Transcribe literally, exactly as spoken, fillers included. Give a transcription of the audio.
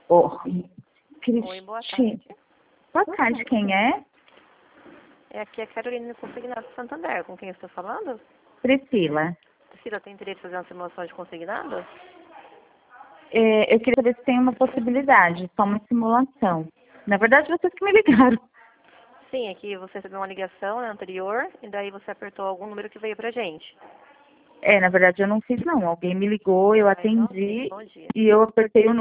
Oi, Oi, boa Cristi. tarde. Boa tarde, quem é? É aqui a Carolina Consignado Santander. Com quem eu estou falando? Priscila. Priscila, tem interesse em fazer uma simulação de consignado? É, eu queria saber se tem uma possibilidade, só uma simulação. Na verdade, vocês que me ligaram. Sim, aqui você recebeu uma ligação, né, anterior, e daí você apertou algum número que veio pra gente. É, na verdade, eu não fiz, não. Alguém me ligou, eu Ah, então sim, atendi bom dia. e eu apertei o